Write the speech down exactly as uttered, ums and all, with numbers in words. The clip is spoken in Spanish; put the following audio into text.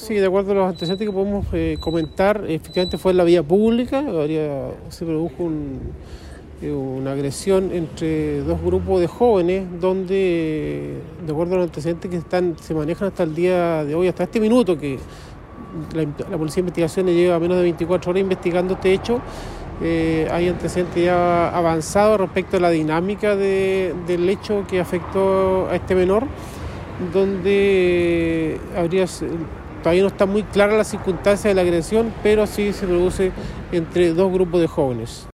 sí, de acuerdo a los antecedentes que podemos eh, comentar, efectivamente fue en la vía pública, habría, se produjo un, eh, una agresión entre dos grupos de jóvenes, donde, de acuerdo a los antecedentes que están, se manejan hasta el día de hoy, hasta este minuto, que la, la Policía de Investigaciones lleva menos de veinticuatro horas investigando este hecho, eh, hay antecedentes ya avanzados respecto a la dinámica de, del hecho que afectó a este menor, donde habría, todavía no está muy clara la circunstancia de la agresión, pero sí se produce entre dos grupos de jóvenes.